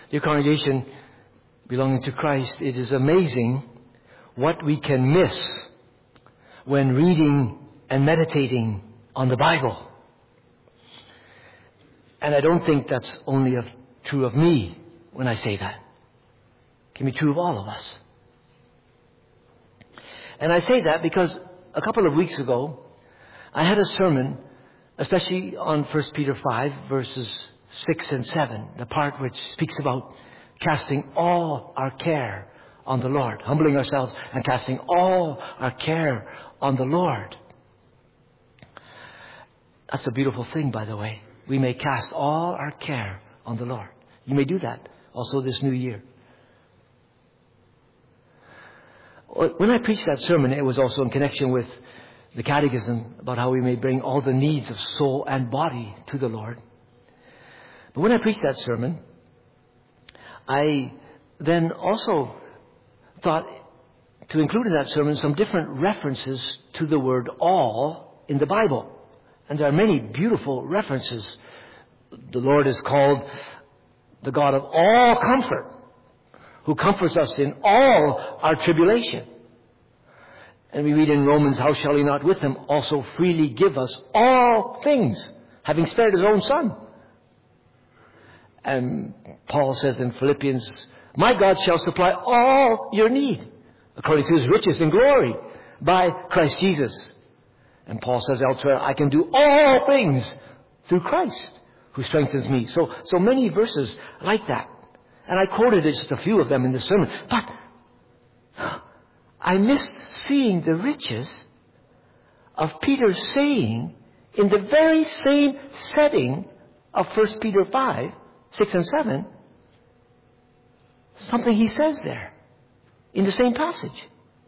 Dear congregation belonging to Christ, it is amazing what we can miss when reading and meditating on the Bible. And I don't think that's only true of me when I say that. It can be true of all of us. And I say that because a couple of weeks ago, I had a sermon, especially on 1 Peter 5, verses 6 and 7, the part which speaks about casting all our care on the Lord, humbling ourselves and casting all our care on the Lord. That's a beautiful thing, by the way. We may cast all our care on the Lord. You may do that also this new year. When I preached that sermon, it was also in connection with the catechism about how we may bring all the needs of soul and body to the Lord. But when I preached that sermon, I then also thought to include in that sermon some different references to the word all in the Bible. And there are many beautiful references. The Lord is called the God of all comfort, who comforts us in all our tribulation. And we read in Romans, how shall he not with him also freely give us all things, having spared his own Son? And Paul says in Philippians, my God shall supply all your need according to his riches and glory by Christ Jesus. And Paul says elsewhere, I can do all things through Christ who strengthens me. So many verses like that. And I quoted just a few of them in the sermon. But I missed seeing the riches of Peter saying in the very same setting of 1 Peter 5, 6 and 7, something he says there in the same passage.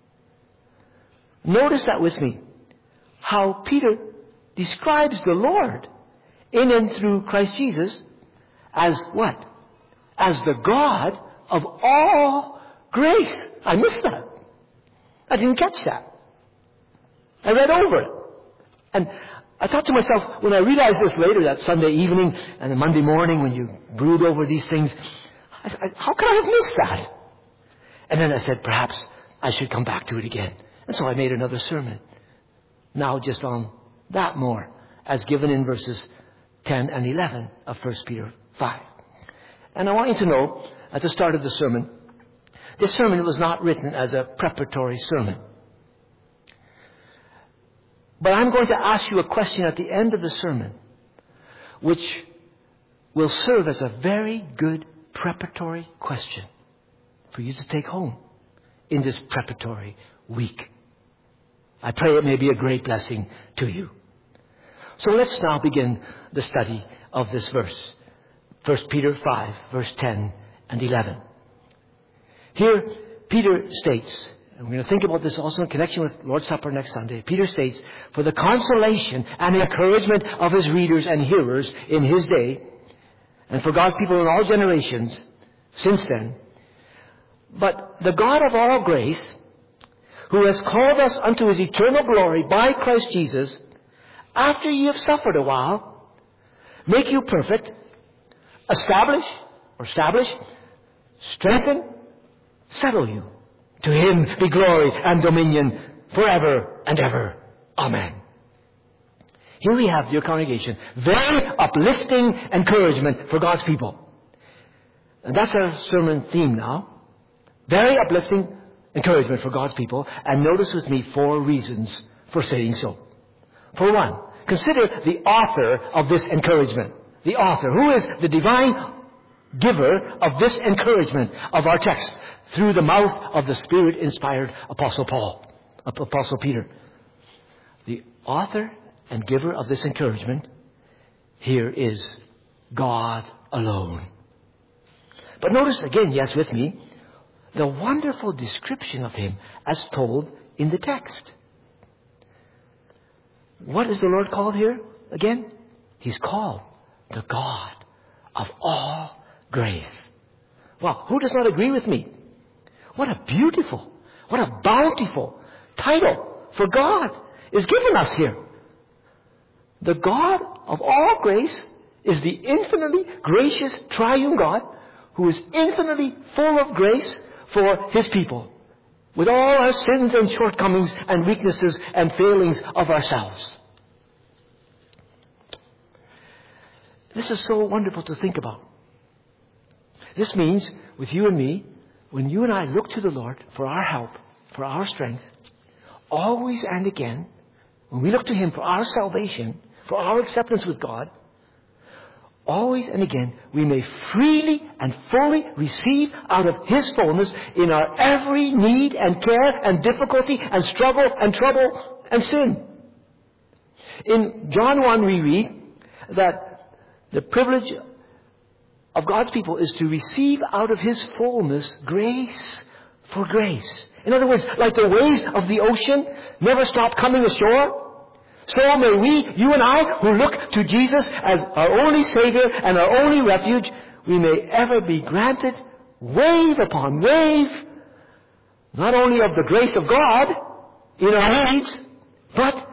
Notice that with me. How Peter describes the Lord in and through Christ Jesus as what? As the God of all grace. I missed that. I didn't catch that. I read over it. And I thought to myself, when I realized this later that Sunday evening and the Monday morning when you brood over these things, how could I have missed that? And then I said, perhaps I should come back to it again. And so I made another sermon. Now just on that more, as given in verses 10 and 11 of 1 Peter 5. And I want you to know, at the start of the sermon, this sermon was not written as a preparatory sermon. But I'm going to ask you a question at the end of the sermon, which will serve as a very good preparatory question for you to take home in this preparatory week. I pray it may be a great blessing to you. So let's now begin the study of this verse. 1 Peter 5, verse 10 and 11. Here, Peter states, and we're going to think about this also in connection with Lord's Supper next Sunday. Peter states, for the consolation and encouragement of his readers and hearers in his day, and for God's people in all generations since then, but the God of all grace, who has called us unto his eternal glory by Christ Jesus, after ye have suffered a while, make you perfect, establish, strengthen, settle you. To him be glory and dominion forever and ever. Amen. Here we have, dear congregation, very uplifting encouragement for God's people. And that's our sermon theme now. Very uplifting encouragement for God's people. And notice with me 4 reasons for saying so. For one, consider the author of this encouragement. The author, who is the divine giver of this encouragement of our text through the mouth of the Spirit-inspired Apostle Peter. The author and giver of this encouragement here is God alone. But notice again, yes, with me, the wonderful description of him as told in the text. What is the Lord called here again? He's called the God of all grace. Well, who does not agree with me? What a beautiful, what a bountiful title for God is given us here. The God of all grace is the infinitely gracious triune God who is infinitely full of grace for His people, with all our sins and shortcomings and weaknesses and failings of ourselves. This is so wonderful to think about. This means, with you and me, when you and I look to the Lord for our help, for our strength, always and again, when we look to Him for our salvation, for our acceptance with God, always and again, we may freely and fully receive out of His fullness in our every need and care and difficulty and struggle and trouble and sin. In John 1 we read that the privilege of God's people is to receive out of His fullness grace for grace. In other words, like the waves of the ocean never stop coming ashore, so may we, you and I, who look to Jesus as our only Savior and our only refuge, we may ever be granted wave upon wave, not only of the grace of God in our needs, but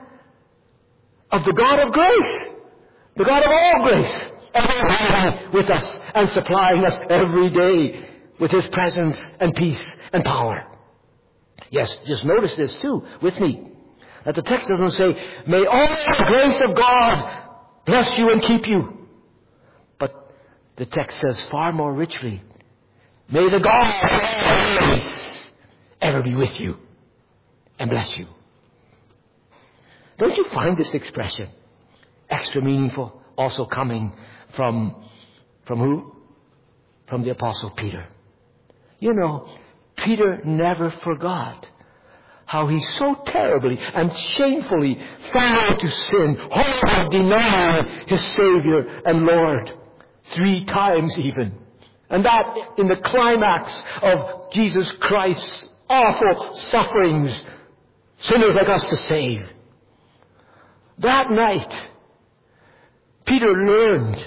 of the God of grace, the God of all grace, ever with us and supplying us every day with His presence and peace and power. Yes, just notice this too with me. That the text doesn't say, may all the grace of God bless you and keep you. But the text says far more richly, may the God of all grace ever be with you and bless you. Don't you find this expression extra meaningful, also coming from who? From the Apostle Peter. You know, Peter never forgot how he so terribly and shamefully fell into sin, horribly denying His Savior and Lord 3 times even. And that in the climax of Jesus Christ's awful sufferings, sinners like us to save. That night, Peter learned,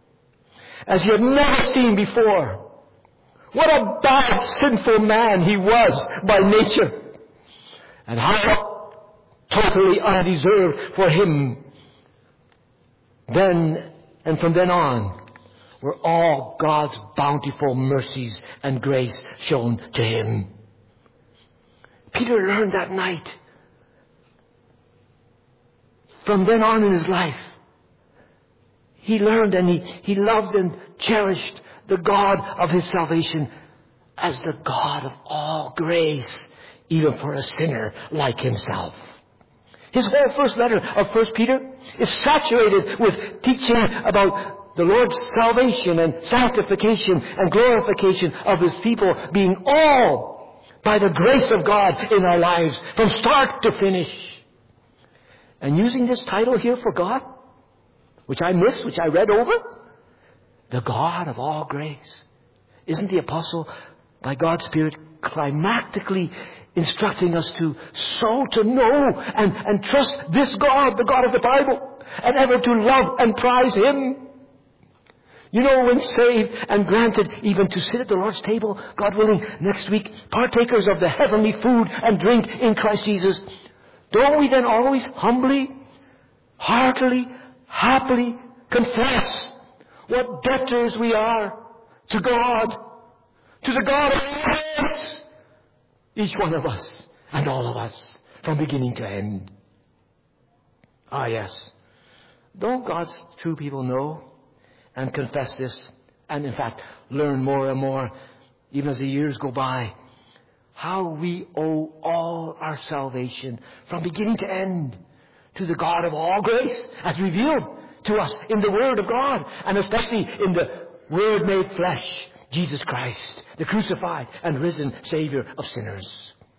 as he had never seen before, what a bad, sinful man he was by nature. And how totally undeserved for him then and from then on were all God's bountiful mercies and grace shown to him. Peter learned that night. From then on in his life, he learned and he loved and cherished the God of his salvation as the God of all grace, even for a sinner like himself. His whole first letter of 1 Peter is saturated with teaching about the Lord's salvation and sanctification and glorification of His people being all by the grace of God in our lives from start to finish. And using this title here for God, which I missed, which I read over, the God of all grace. Isn't the apostle, by God's Spirit, climactically instructing us to know and trust this God, the God of the Bible, and ever to love and prize Him? You know, when saved and granted even to sit at the Lord's table, God willing, next week, partakers of the heavenly food and drink in Christ Jesus, don't we then always humbly, heartily, happily confess what debtors we are to God, to the God of grace, each one of us and all of us, from beginning to end? Ah, yes. Don't God's true people know and confess this, and in fact learn more and more, even as the years go by, how we owe all our salvation from beginning to end to the God of all grace, as revealed to us in the Word of God, and especially in the Word made flesh, Jesus Christ, the crucified and risen Savior of sinners.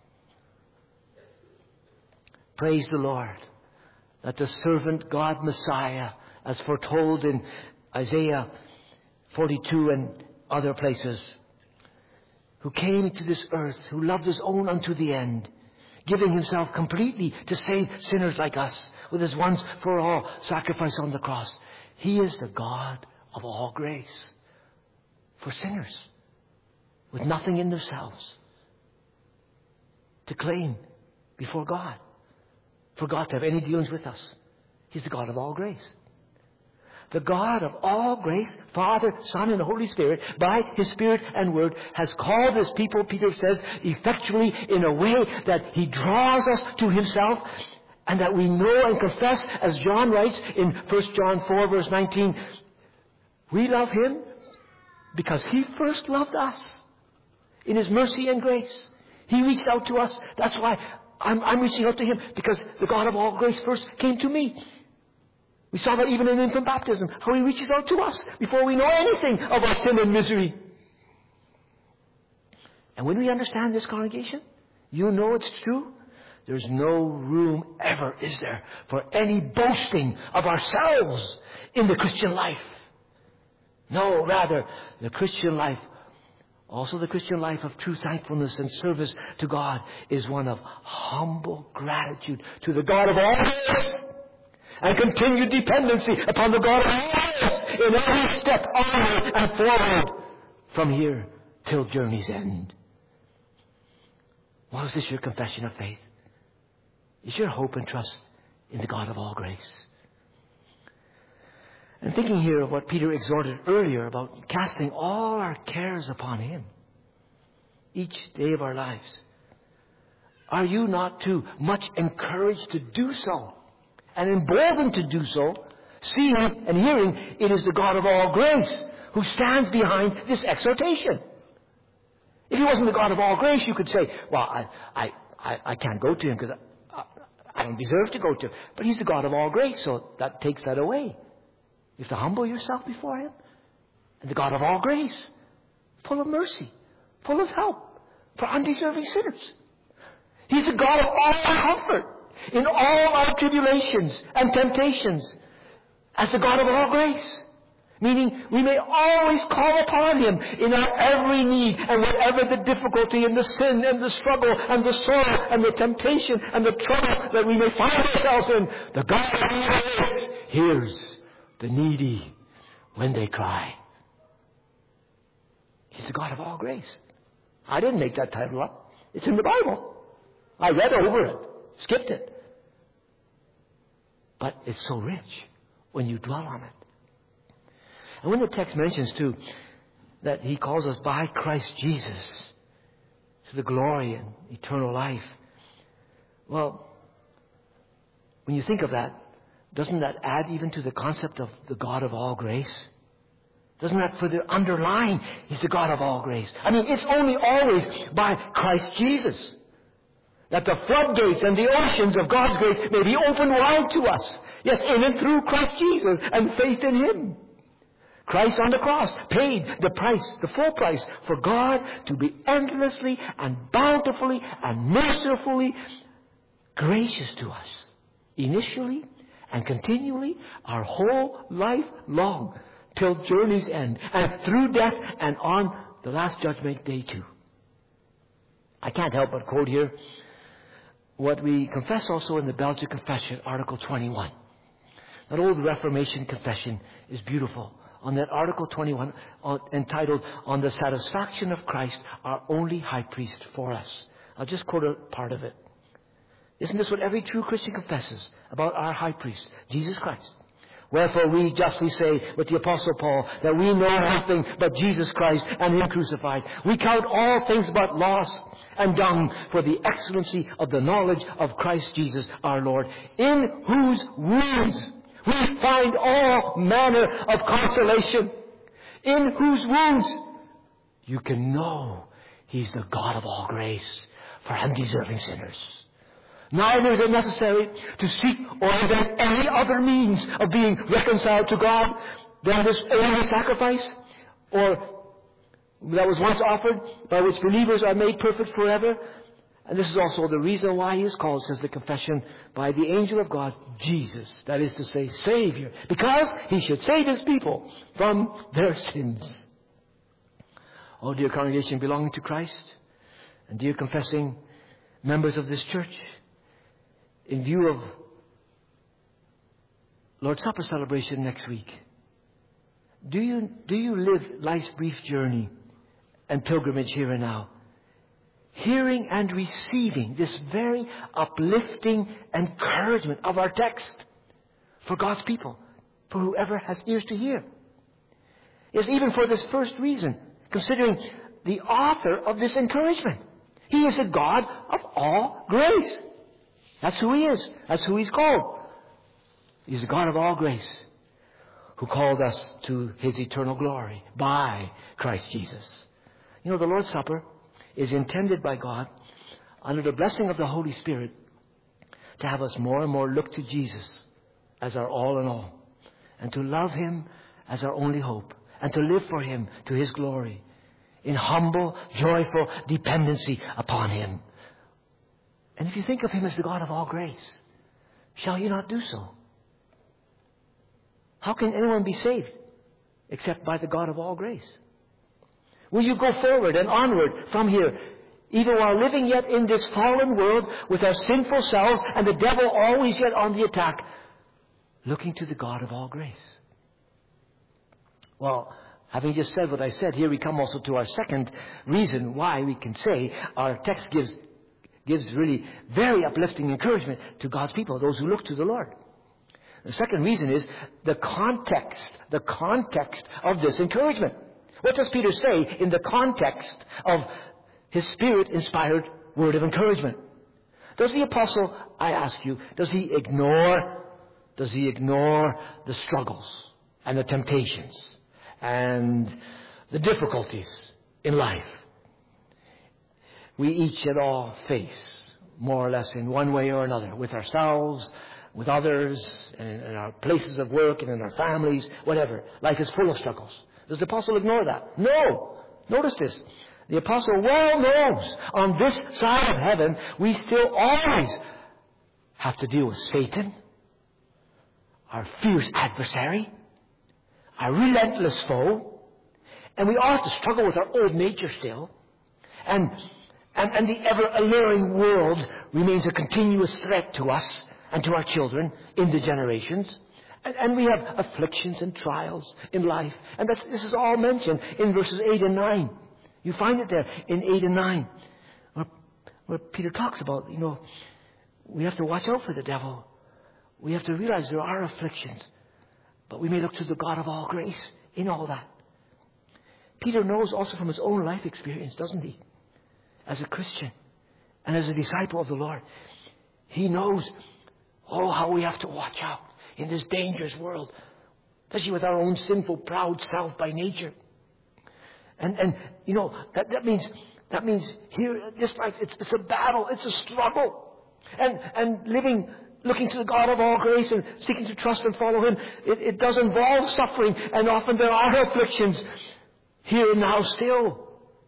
Praise the Lord that the servant God Messiah, as foretold in Isaiah 42 and other places, who came to this earth, who loved His own unto the end, giving Himself completely to save sinners like us with His once for all sacrifice on the cross. He is the God of all grace for sinners with nothing in themselves to claim before God, for God to have any dealings with us. He's the God of all grace. The God of all grace, Father, Son, and the Holy Spirit, by His Spirit and Word, has called His people, Peter says, effectually in a way that He draws us to Himself, and that we know and confess, as John writes in 1 John 4, verse 19, we love Him because He first loved us in His mercy and grace. He reached out to us. That's why I'm reaching out to Him, because the God of all grace first came to me. We saw that even in infant baptism, how He reaches out to us before we know anything of our sin and misery. And when we understand this, congregation, you know it's true. There's no room ever, is there, for any boasting of ourselves in the Christian life. No, rather, the Christian life, also the Christian life of true thankfulness and service to God, is one of humble gratitude to the God of all grace, and continued dependency upon the God of all grace in every step onward and forward from here till journey's end. Well, is this your confession of faith? Is your hope and trust in the God of all grace? And thinking here of what Peter exhorted earlier about casting all our cares upon Him each day of our lives, are you not too much encouraged to do so and emboldened to do so, seeing and hearing it is the God of all grace who stands behind this exhortation? If He wasn't the God of all grace, you could say, well, I can't go to Him because I don't deserve to go to Him. But He's the God of all grace, so that takes that away. You have to humble yourself before Him. And the God of all grace, full of mercy, full of help for undeserving sinners. He's the God of all comfort in all our tribulations and temptations, as the God of all grace. Meaning, we may always call upon Him in our every need, and whatever the difficulty and the sin and the struggle and the sorrow and the temptation and the trouble that we may find ourselves in, the God of all grace hears the needy when they cry. He's the God of all grace. I didn't make that title up. It's in the Bible. I read over it, skipped it. But it's so rich when you dwell on it. And when the text mentions, too, that He calls us by Christ Jesus to the glory and eternal life, well, when you think of that, doesn't that add even to the concept of the God of all grace? Doesn't that further underline He's the God of all grace? I mean, it's only always by Christ Jesus that the floodgates and the oceans of God's grace may be opened wide to us. Yes, in and through Christ Jesus and faith in Him. Christ on the cross paid the price, the full price, for God to be endlessly and bountifully and mercifully gracious to us, initially and continually, our whole life long, till journey's end, and through death and on the last judgment day too. I can't help but quote here what we confess also in the Belgian Confession, Article 21. That old Reformation confession is beautiful. On that Article 21, entitled, On the Satisfaction of Christ, our only high priest for us. I'll just quote a part of it. Isn't this what every true Christian confesses about our high priest, Jesus Christ? Wherefore we justly say with the Apostle Paul that we know nothing but Jesus Christ and Him crucified. We count all things but loss and dung for the excellency of the knowledge of Christ Jesus our Lord, in whose wounds we find all manner of consolation, in whose wounds you can know He's the God of all grace for undeserving sinners. Neither is it necessary to seek or invent any other means of being reconciled to God than this only sacrifice, or that was once offered, by which believers are made perfect forever. And this is also the reason why He is called, says the confession, by the angel of God, Jesus, that is to say, Savior, because He should save His people from their sins. Oh, dear congregation belonging to Christ, and dear confessing members of this church, in view of Lord's Supper celebration next week, do you live life's brief journey and pilgrimage here and now, hearing and receiving this very uplifting encouragement of our text for God's people for whoever has ears to hear. Yes, even for this first reason, considering the author of this encouragement. He is the God of all grace. That's who He is. That's who He's called. He's the God of all grace, who called us to His eternal glory by Christ Jesus. You know, the Lord's Supper is intended by God, under the blessing of the Holy Spirit, to have us more and more look to Jesus as our all in all, and to love Him as our only hope, and to live for Him to His glory, in humble, joyful dependency upon Him. And if you think of Him as the God of all grace, shall you not do so? How can anyone be saved except by the God of all grace? Will you go forward and onward from here, even while living yet in this fallen world with our sinful selves and the devil always yet on the attack, looking to the God of all grace? Well, having just said what I said, here we come also to our second reason why we can say our text gives really very uplifting encouragement to God's people, those who look to the Lord. The second reason is the context of this encouragement. What does Peter say in the context of his Spirit-inspired word of encouragement? Does the apostle, I ask you, does he ignore the struggles and the temptations and the difficulties in life we each and all face, more or less in one way or another, with ourselves, with others, and in our places of work and in our families, whatever? Life is full of struggles. Does the apostle ignore that? No. Notice this. The apostle well knows on this side of heaven we still always have to deal with Satan, our fierce adversary, our relentless foe, and we ought to struggle with our old nature still, and the ever-alluring world remains a continuous threat to us and to our children in the generations. And we have afflictions and trials in life. And this is all mentioned in verses 8 and 9. You find it there in 8 and 9. Where Peter talks about, we have to watch out for the devil. We have to realize there are afflictions. But we may look to the God of all grace in all that. Peter knows also from his own life experience, doesn't he? As a Christian and as a disciple of the Lord. He knows, how we have to watch out in this dangerous world, especially with our own sinful, proud self by nature. And that means here, this life, it's a battle, it's a struggle. And looking to the God of all grace and seeking to trust and follow Him, it does involve suffering, and often there are afflictions here and now still.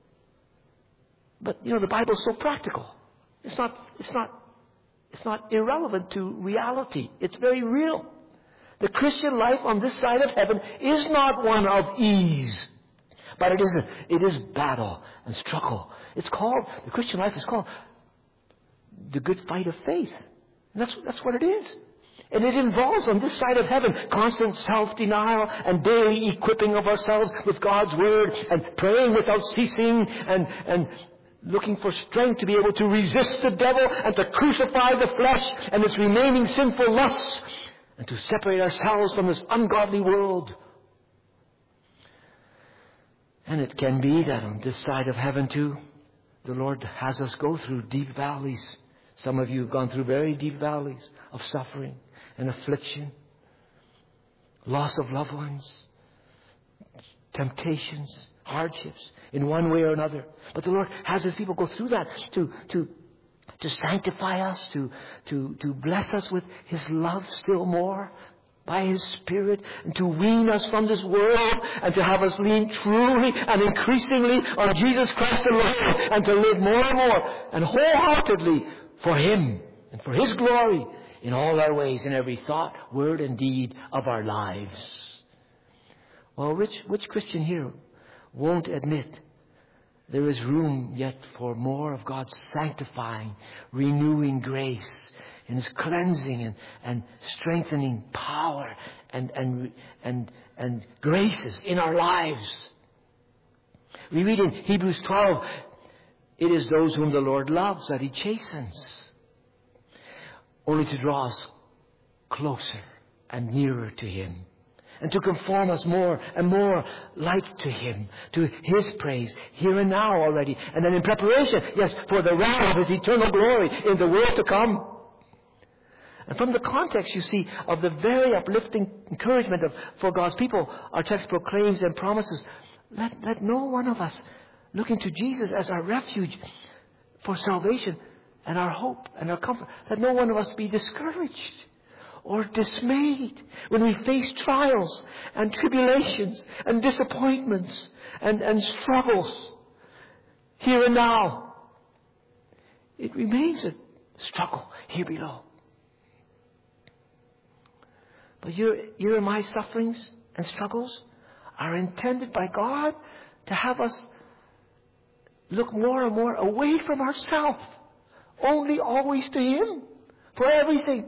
But the Bible is so practical. It's not irrelevant to reality. It's very real. The Christian life on this side of heaven is not one of ease, but it is battle and struggle. The Christian life is called the good fight of faith. And that's what it is. And it involves on this side of heaven constant self-denial and daily equipping of ourselves with God's Word and praying without ceasing and looking for strength to be able to resist the devil and to crucify the flesh and its remaining sinful lusts and to separate ourselves from this ungodly world. And it can be that on this side of heaven too, the Lord has us go through deep valleys. Some of you have gone through very deep valleys of suffering and affliction, loss of loved ones, temptations, hardships, in one way or another. But the Lord has His people go through that to sanctify us, to bless us with His love still more by His Spirit, and to wean us from this world, and to have us lean truly and increasingly on Jesus Christ alone, and to live more and more and wholeheartedly for Him and for His glory in all our ways, in every thought, word, and deed of our lives. Well, which Christian here won't admit there is room yet for more of God's sanctifying, renewing grace and His cleansing and strengthening power and graces in our lives? We read in Hebrews 12, it is those whom the Lord loves that He chastens, only to draw us closer and nearer to Him. and to conform us more and more like to Him, to His praise, here and now already. And then in preparation, yes, for the wrath of His eternal glory in the world to come. And from the context, you see, of the very uplifting encouragement for God's people, our text proclaims and promises, let no one of us look into Jesus as our refuge for salvation and our hope and our comfort. Let no one of us be discouraged or dismayed when we face trials and tribulations and disappointments and struggles here and now. It remains a struggle here below. But your and my sufferings and struggles are intended by God to have us look more and more away from ourselves, only always to Him for everything.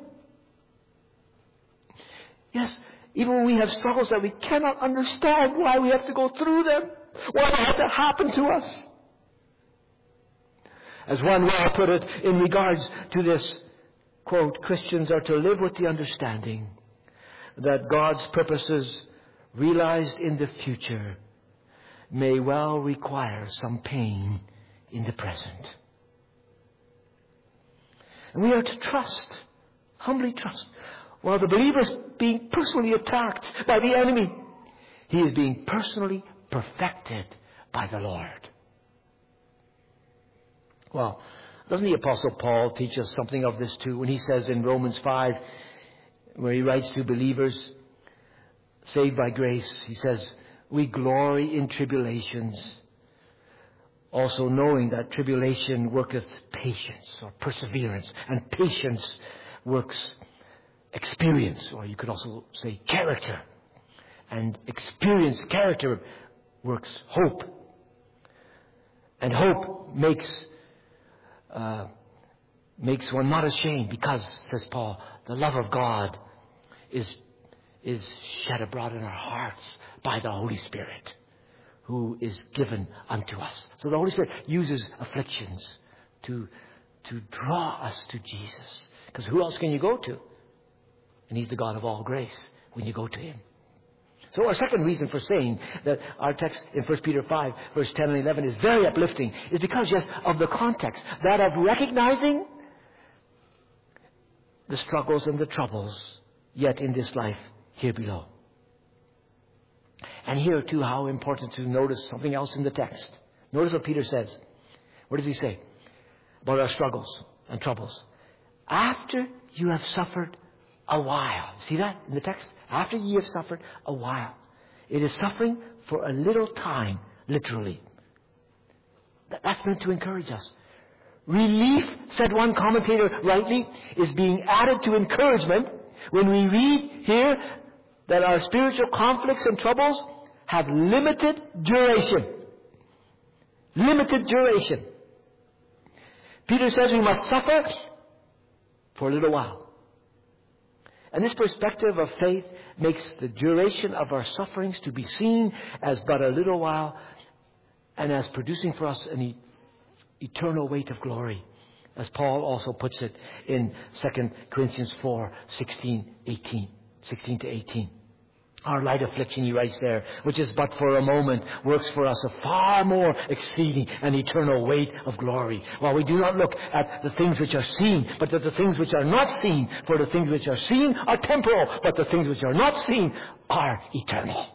Yes, even when we have struggles that we cannot understand why we have to go through them, why they have to happen to us. As one well put it in regards to this, quote, Christians are to live with the understanding that God's purposes realized in the future may well require some pain in the present. And we are to trust, humbly trust. While the believer is being personally attacked by the enemy, he is being personally perfected by the Lord. Well, doesn't the Apostle Paul teach us something of this too when he says in Romans 5, where he writes to believers saved by grace, he says, we glory in tribulations, also knowing that tribulation worketh patience or perseverance, and patience works experience, or you could also say character. And experience, character, works hope. And hope makes one not ashamed because, says Paul, the love of God is shed abroad in our hearts by the Holy Spirit who is given unto us. So the Holy Spirit uses afflictions to draw us to Jesus. Because who else can you go to? And He's the God of all grace when you go to Him. So our second reason for saying that our text in 1 Peter 5, verse 10 and 11 is very uplifting is because, yes, of the context. That of recognizing the struggles and the troubles yet in this life here below. And here too, how important to notice something else in the text. Notice what Peter says. What does he say about our struggles and troubles? After you have suffered a while. See that in the text? After you have suffered a while. It is suffering for a little time, literally. That's meant to encourage us. Relief, said one commentator rightly, is being added to encouragement when we read here that our spiritual conflicts and troubles have limited duration. Limited duration. Peter says we must suffer for a little while. And this perspective of faith makes the duration of our sufferings to be seen as but a little while and as producing for us an eternal weight of glory. As Paul also puts it in 2 Corinthians 4, 16 to 18. Our light affliction, he writes there, which is but for a moment, works for us a far more exceeding and eternal weight of glory. While we do not look at the things which are seen, but at the things which are not seen. For the things which are seen are temporal, but the things which are not seen are eternal.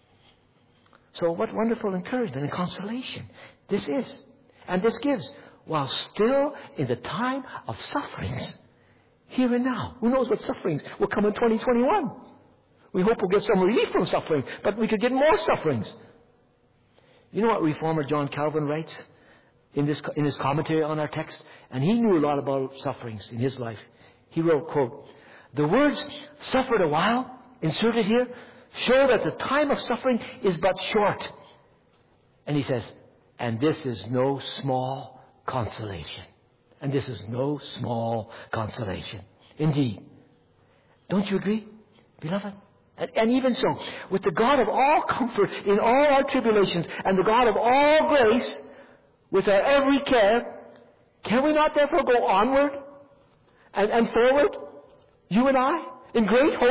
So what wonderful encouragement and consolation this is. And this gives, while still in the time of sufferings, here and now. Who knows what sufferings will come in 2021? We hope we'll get some relief from suffering, but we could get more sufferings. You know what Reformer John Calvin writes in his commentary on our text? And he knew a lot about sufferings in his life. He wrote, quote, the words suffered a while, inserted here, show that the time of suffering is but short. And he says, and this is no small consolation. And this is no small consolation. Indeed. Don't you agree, beloved? And even so, with the God of all comfort in all our tribulations and the God of all grace with our every care, can we not therefore go onward and forward, you and I, in great hope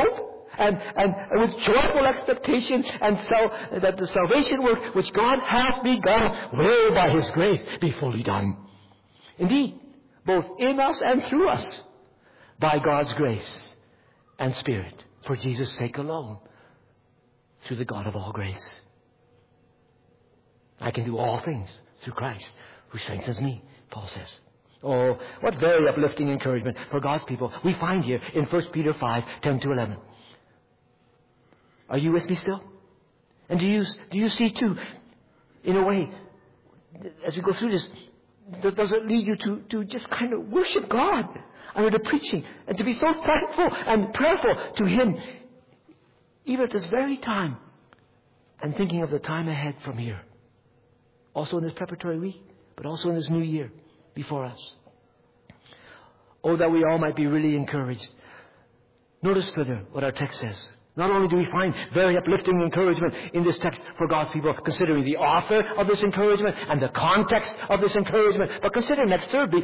and with joyful expectation, and so that the salvation work which God hath begun will by His grace be fully done. Indeed, both in us and through us, by God's grace and Spirit, for Jesus' sake alone, through the God of all grace. I can do all things through Christ who strengthens me, Paul says. Oh, what very uplifting encouragement for God's people we find here in 1 Peter 5:10-11. Are you with me still? And do you see too, in a way, as we go through this, does it lead you to just kind of worship God under the preaching and to be so thankful and prayerful to Him, even at this very time, and thinking of the time ahead from here. Also in this preparatory week, but also in this new year before us. Oh, that we all might be really encouraged. Notice further what our text says. Not only do we find very uplifting encouragement in this text for God's people, considering the author of this encouragement and the context of this encouragement, but consider next thirdly,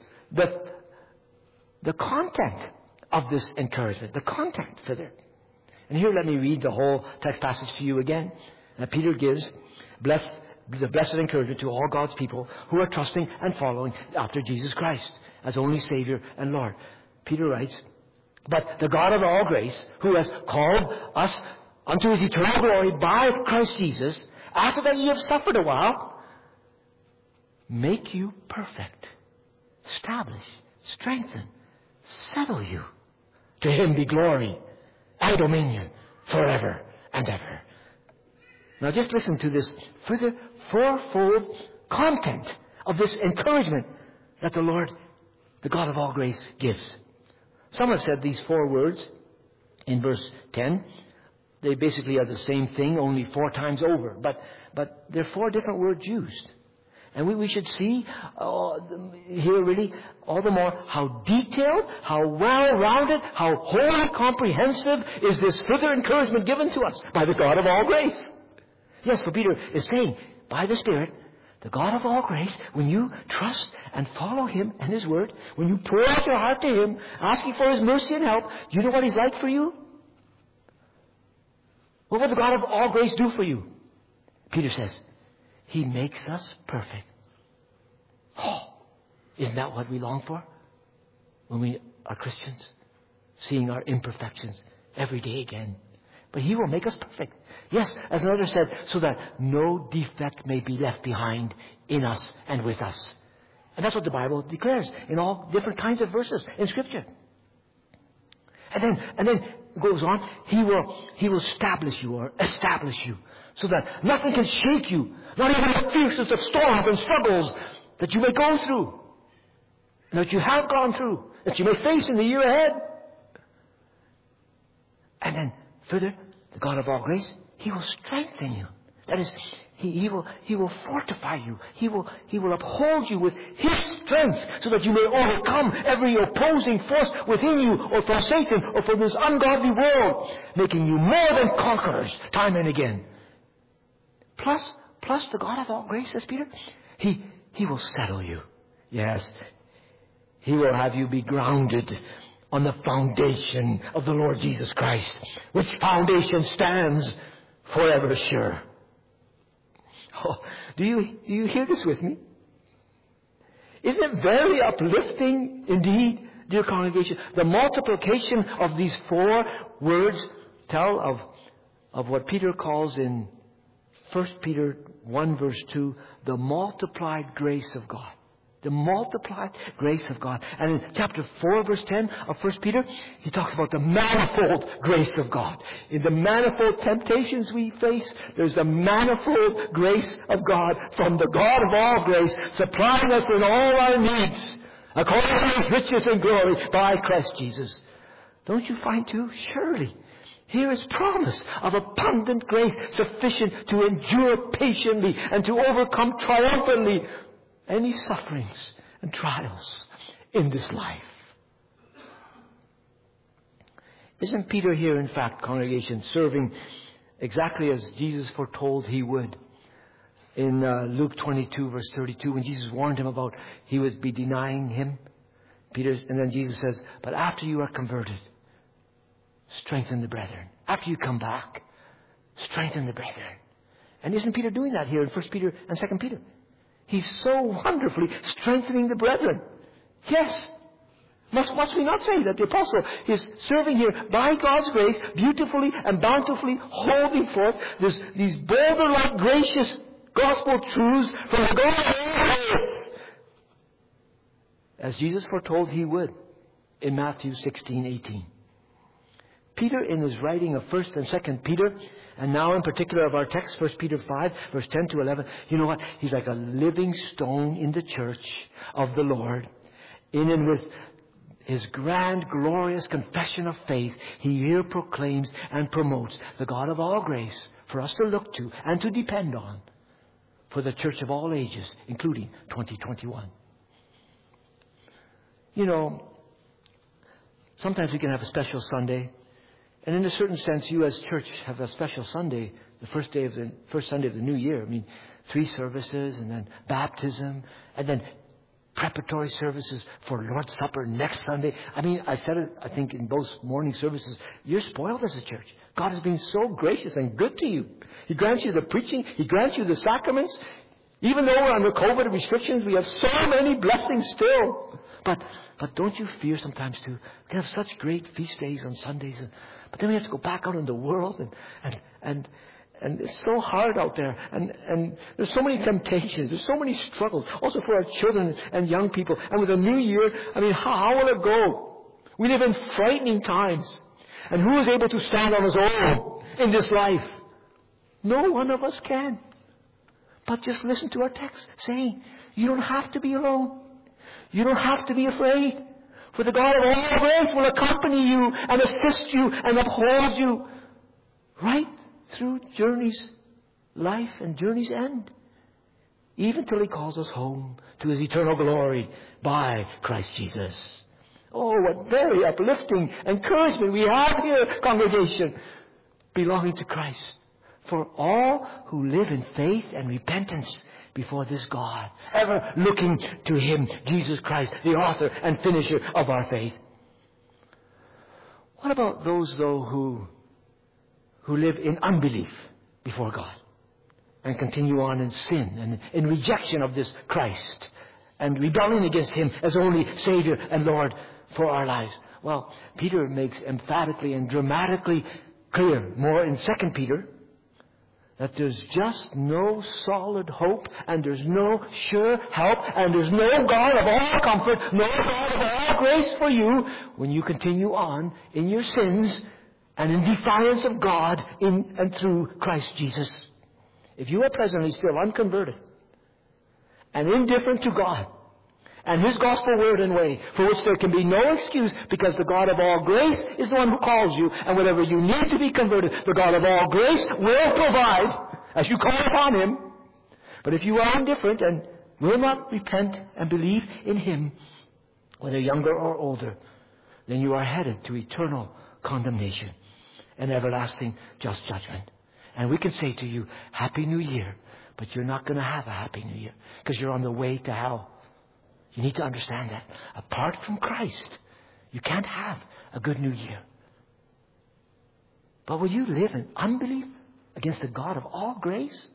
the content of this encouragement, the content further. And here let me read the whole text passage to you again. Peter gives the blessed encouragement to all God's people who are trusting and following after Jesus Christ as only Savior and Lord. Peter writes, "But the God of all grace, who has called us unto His eternal glory by Christ Jesus, after that ye have suffered a while, make you perfect, establish, strengthen, settle you. To Him be glory and dominion forever and ever." Now just listen to this further fourfold content of this encouragement that the Lord, the God of all grace, gives. Some have said these 4 words in verse 10. They basically are the same thing, only 4 times over. But there are 4 different words used. And we should see here really all the more how detailed, how well-rounded, how wholly comprehensive is this further encouragement given to us by the God of all grace. Yes, for Peter is saying, by the Spirit, the God of all grace, when you trust and follow Him and His Word, when you pour out your heart to Him, asking for His mercy and help, do you know what He's like for you? What will the God of all grace do for you? Peter says, He makes us perfect. Oh, isn't that what we long for when we are Christians? Seeing our imperfections every day again. But He will make us perfect. Yes, as another said, so that no defect may be left behind in us and with us. And that's what the Bible declares in all different kinds of verses in Scripture. And then goes on, He will establish you or establish you so that nothing can shake you, not even the fiercest of storms and struggles that you may go through, and that you have gone through, that you may face in the year ahead. And then further, the God of all grace, He will strengthen you. That is, He will fortify you. He will uphold you with His strength so that you may overcome every opposing force within you or from Satan or from this ungodly world, making you more than conquerors time and again. Plus the God of all grace, says Peter, He will settle you. Yes, He will have you be grounded on the foundation of the Lord Jesus Christ, which foundation stands forever sure. Oh, do you hear this with me? Isn't it very uplifting indeed, dear congregation? The multiplication of these 4 words tell of what Peter calls in 1 Peter 1 verse 2, the multiplied grace of God. The multiplied grace of God. And in chapter 4 verse 10 of 1 Peter, he talks about the manifold grace of God. In the manifold temptations we face, there's the manifold grace of God from the God of all grace, supplying us in all our needs, according to His riches and glory by Christ Jesus. Don't you find too? Surely. Here is promise of abundant grace sufficient to endure patiently and to overcome triumphantly any sufferings and trials in this life. Isn't Peter here, in fact, congregation, serving exactly as Jesus foretold He would? In Luke 22, verse 32, when Jesus warned him about he would be denying Him, and then Jesus says, but after you are converted, strengthen the brethren. After you come back, strengthen the brethren. And isn't Peter doing that here in 1 Peter and 2 Peter? He's so wonderfully strengthening the brethren. Yes. Must we not say that the apostle is serving here by God's grace, beautifully and bountifully holding forth these boulder-like gracious gospel truths from the God of all grace, as Jesus foretold he would in Matthew 16:18. Peter, in his writing of 1 and 2 Peter, and now in particular of our text, 1 Peter 5, verse 10 to 11, you know what? He's like a living stone in the church of the Lord. In and with his grand, glorious confession of faith, he here proclaims and promotes the God of all grace for us to look to and to depend on for the church of all ages, including 2021. You know, sometimes we can have a special Sunday. And in a certain sense, you as church have a special Sunday, the first Sunday of the new year. I mean, 3 services, and then baptism, and then preparatory services for Lord's Supper next Sunday. I mean, I said it, I think, in both morning services. You're spoiled as a church. God has been so gracious and good to you. He grants you the preaching. He grants you the sacraments. Even though we're under COVID restrictions, we have so many blessings still. But don't you fear sometimes too? We have such great feast days on Sundays, but then we have to go back out in the world, and it's so hard out there, and there's so many temptations, there's so many struggles, also for our children and young people. And with a new year, I mean, how will it go? We live in frightening times, and who is able to stand on his own in this life? No one of us can. But just listen to our text saying, you don't have to be alone. You don't have to be afraid. For the God of all grace will accompany you and assist you and uphold you right through journey's life and journey's end, even till he calls us home to his eternal glory by Christ Jesus. Oh, what very uplifting encouragement we have here, congregation, belonging to Christ. For all who live in faith and repentance before this God, ever looking to him, Jesus Christ, the author and finisher of our faith. What about those, though, who live in unbelief before God and continue on in sin and in rejection of this Christ and rebelling against him as only Savior and Lord for our lives? Well, Peter makes emphatically and dramatically clear, more in 2 Peter, that there's just no solid hope, and there's no sure help, and there's no God of all comfort, no God of all grace for you when you continue on in your sins and in defiance of God in and through Christ Jesus. If you are presently still unconverted and indifferent to God and his gospel word and way, for which there can be no excuse, because the God of all grace is the one who calls you, and whatever you need to be converted, the God of all grace will provide as you call upon him. But if you are indifferent and will not repent and believe in him, whether younger or older, then you are headed to eternal condemnation and everlasting just judgment. And we can say to you, Happy New Year, but you're not going to have a Happy New Year, because you're on the way to hell. You need to understand that. Apart from Christ, you can't have a good New Year. But will you live in unbelief against the God of all grace?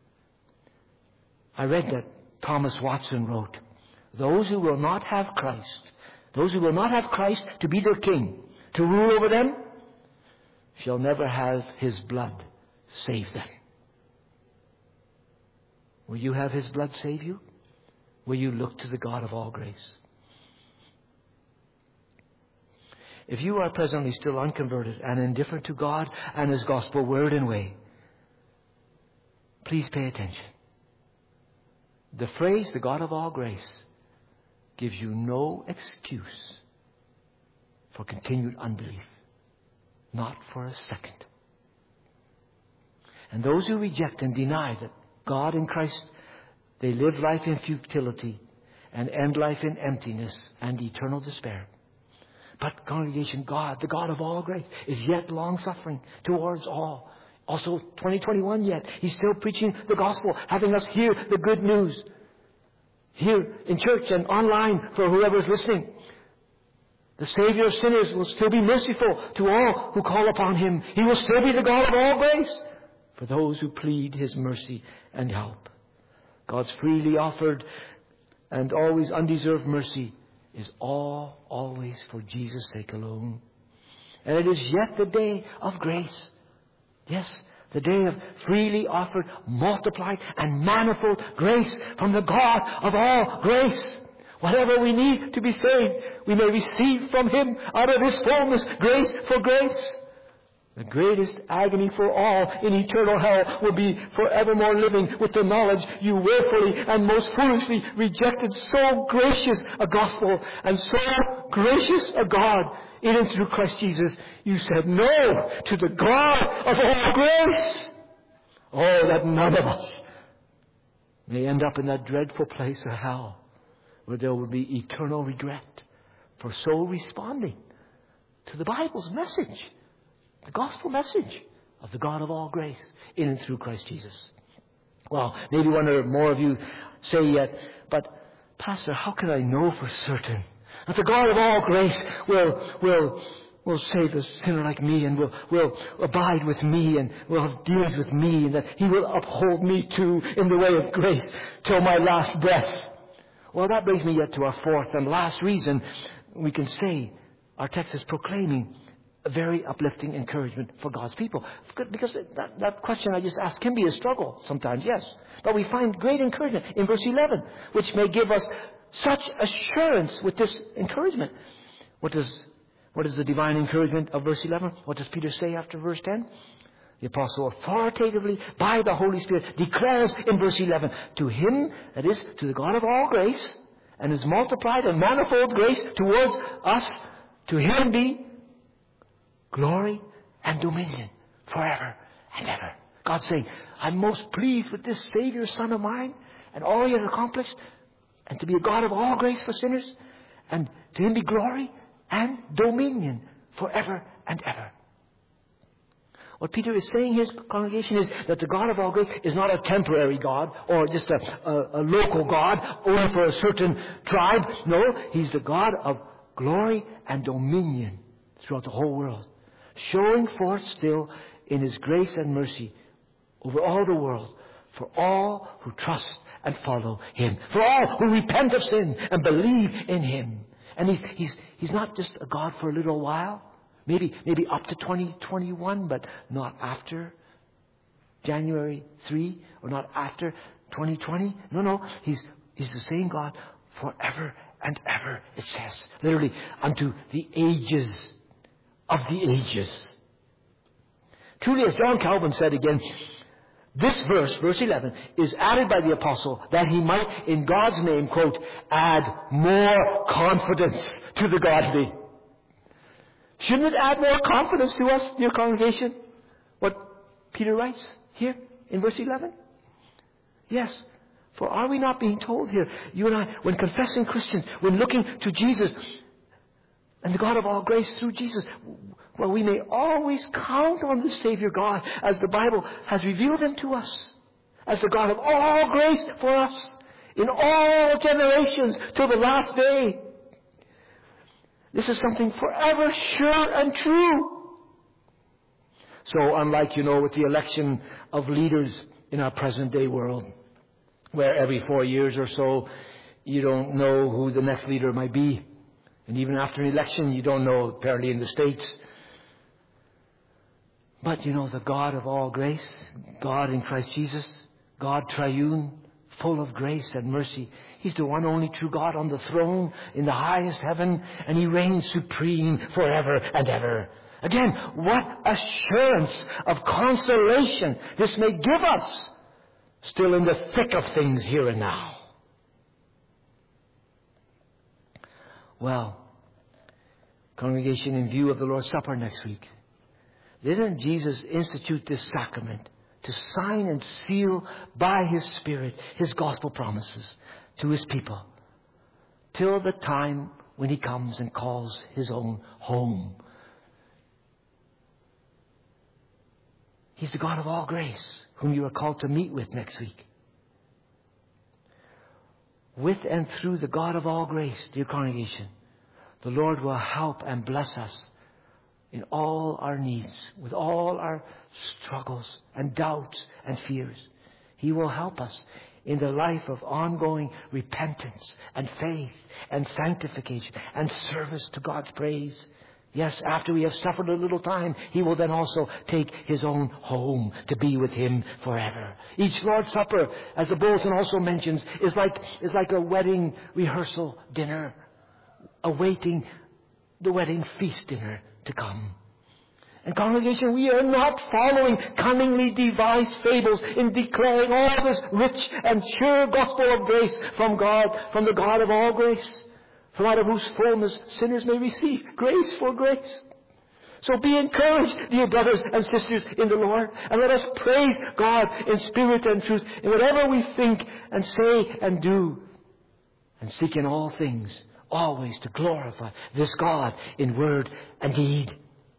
I read that Thomas Watson wrote, those who will not have Christ to be their king, to rule over them, shall never have his blood save them. Will you have his blood save you? Will you look to the God of all grace? If you are presently still unconverted and indifferent to God and his gospel word and way, please pay attention. The phrase, the God of all grace, gives you no excuse for continued unbelief. Not for a second. And those who reject and deny that God in Christ, they live life in futility and end life in emptiness and eternal despair. But congregation, God, the God of all grace, is yet long-suffering towards all. Also 2021 yet. He's still preaching the gospel, having us hear the good news. Here in church and online for whoever's listening. The Savior of sinners will still be merciful to all who call upon Him. He will still be the God of all grace for those who plead His mercy and help. God's freely offered and always undeserved mercy is always for Jesus' sake alone. And it is yet the day of grace. Yes, the day of freely offered, multiplied, and manifold grace from the God of all grace. Whatever we need to be saved, we may receive from Him out of His fullness, grace for grace. The greatest agony for all in eternal hell will be forevermore living with the knowledge you willfully and most foolishly rejected so gracious a gospel and so gracious a God. In and through Christ Jesus, you said no to the God of all grace. Oh, that none of us may end up in that dreadful place of hell where there will be eternal regret for so responding to the Bible's message, the gospel message of the God of all grace in and through Christ Jesus. Well, maybe one or more of you say yet, but Pastor, how can I know for certain that the God of all grace will save a sinner like me and will abide with me and will have dealings with me and that He will uphold me too in the way of grace till my last breath? Well, that brings me yet to our fourth and last reason we can say our text is proclaiming a very uplifting encouragement for God's people. Because that question I just asked can be a struggle sometimes, yes. But we find great encouragement in verse 11, which may give us such assurance with this encouragement. What is the divine encouragement of verse 11? What does Peter say after verse 10? The apostle authoritatively, by the Holy Spirit, declares in verse 11, to Him, that is, to the God of all grace, and His multiplied and manifold grace towards us, to Him be glory and dominion forever and ever. God's saying, I'm most pleased with this Savior Son of mine and all He has accomplished, and to be a God of all grace for sinners, and to Him be glory and dominion forever and ever. What Peter is saying here, congregation, is that the God of all grace is not a temporary God or just a local God only for a certain tribe. No, He's the God of glory and dominion throughout the whole world, showing forth still in His grace and mercy over all the world for all who trust and follow Him, for all who repent of sin and believe in Him. And He's not just a God for a little while, maybe up to 2021, but not after January 3 or not after 2020. No, He's the same God forever and ever, it says, literally unto the ages of the ages. Truly, as John Calvin said again, this verse 11, is added by the apostle that he might, in God's name, quote, add more confidence to the godly. Shouldn't it add more confidence to us, dear congregation? What Peter writes here in verse 11? Yes. For are we not being told here, you and I, when confessing Christians, when looking to Jesus and the God of all grace through Jesus, well, we may always count on the Savior God as the Bible has revealed Him to us, as the God of all grace for us in all generations till the last day. This is something forever sure and true. So unlike, with the election of leaders in our present day world, where every 4 years or so you don't know who the next leader might be. And even after an election, you don't know, apparently in the States. But the God of all grace, God in Christ Jesus, God triune, full of grace and mercy. He's the one only true God on the throne in the highest heaven, and He reigns supreme forever and ever. Again, what assurance of consolation this may give us, still in the thick of things here and now. Well, congregation, in view of the Lord's Supper next week, didn't Jesus institute this sacrament to sign and seal by His Spirit His gospel promises to His people till the time when He comes and calls His own home? He's the God of all grace, whom you are called to meet with next week. With and through the God of all grace, dear congregation, the Lord will help and bless us in all our needs, with all our struggles and doubts and fears. He will help us in the life of ongoing repentance and faith and sanctification and service to God's praise. Yes, after we have suffered a little time, He will then also take His own home to be with Him forever. Each Lord's Supper, as the bulletin also mentions, is like a wedding rehearsal dinner, awaiting the wedding feast dinner to come. And congregation, we are not following cunningly devised fables in declaring all this rich and sure gospel of grace from God, from the God of all grace, from out of whose fullness sinners may receive grace for grace. So be encouraged, dear brothers and sisters in the Lord, and let us praise God in spirit and truth in whatever we think and say and do, and seek in all things always to glorify this God in word and deed.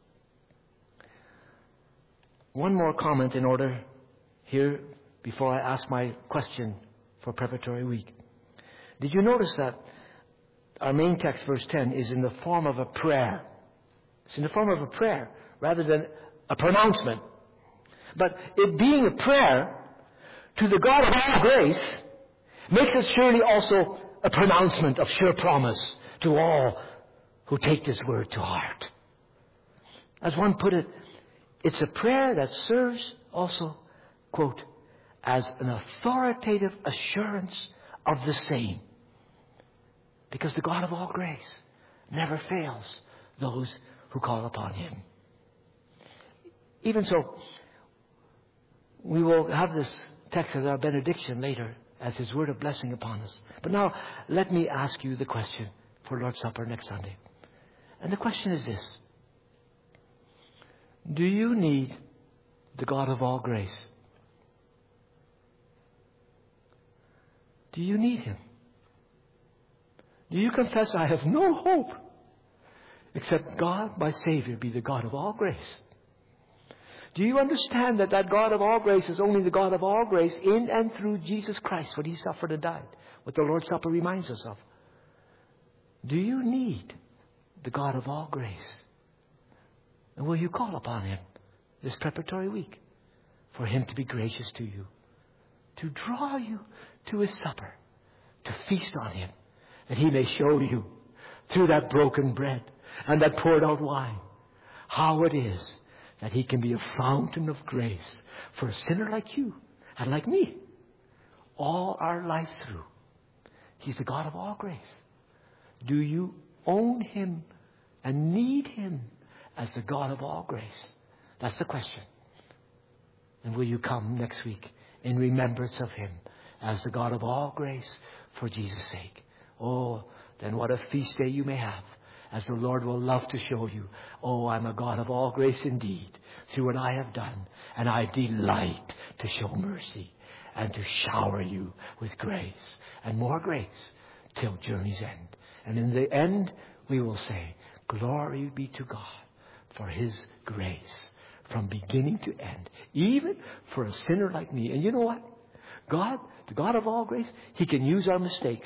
One more comment in order here before I ask my question for preparatory week. Did you notice that our main text, verse 10, is in the form of a prayer? It's in the form of a prayer rather than a pronouncement. But it being a prayer to the God of all grace makes it surely also a pronouncement of sure promise to all who take this word to heart. As one put it, it's a prayer that serves also, quote, as an authoritative assurance of the same. Because the God of all grace never fails those who call upon Him. Even so, we will have this text as our benediction later, as His word of blessing upon us. But now, let me ask you the question for Lord's Supper next Sunday. And the question is this: do you need the God of all grace? Do you need Him? Do you confess, I have no hope except God, my Savior, be the God of all grace? Do you understand that that God of all grace is only the God of all grace in and through Jesus Christ, when He suffered and died? What the Lord's Supper reminds us of. Do you need the God of all grace? And will you call upon Him this preparatory week for Him to be gracious to you, to draw you to His supper, to feast on Him, that He may show you through that broken bread and that poured out wine how it is that He can be a fountain of grace for a sinner like you and like me all our life through. He's the God of all grace. Do you own Him and need Him as the God of all grace? That's the question. And will you come next week in remembrance of Him as the God of all grace for Jesus' sake? Oh, then what a feast day you may have, as the Lord will love to show you, oh, I'm a God of all grace indeed through what I have done, and I delight to show mercy and to shower you with grace and more grace till journey's end. And in the end, we will say, glory be to God for His grace from beginning to end, even for a sinner like me. And you know what? God, the God of all grace, He can use our mistakes.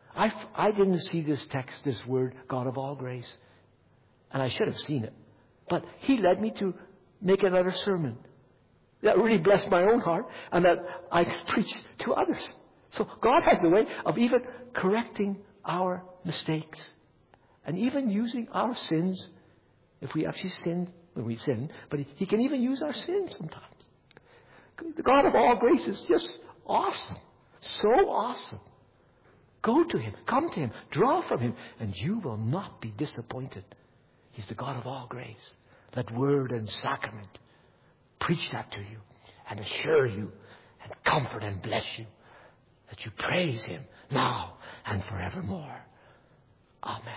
I didn't see this text, this word, God of all grace, and I should have seen it. But He led me to make another sermon that really blessed my own heart and that I preached to others. So God has a way of even correcting our mistakes and even using our sins, if we actually sin when we sin, but He can even use our sins sometimes. The God of all grace is just awesome. So awesome. Go to Him, come to Him, draw from Him, and you will not be disappointed. He's the God of all grace. Let word and sacrament preach that to you and assure you and comfort and bless you, that you praise Him now and forevermore. Amen.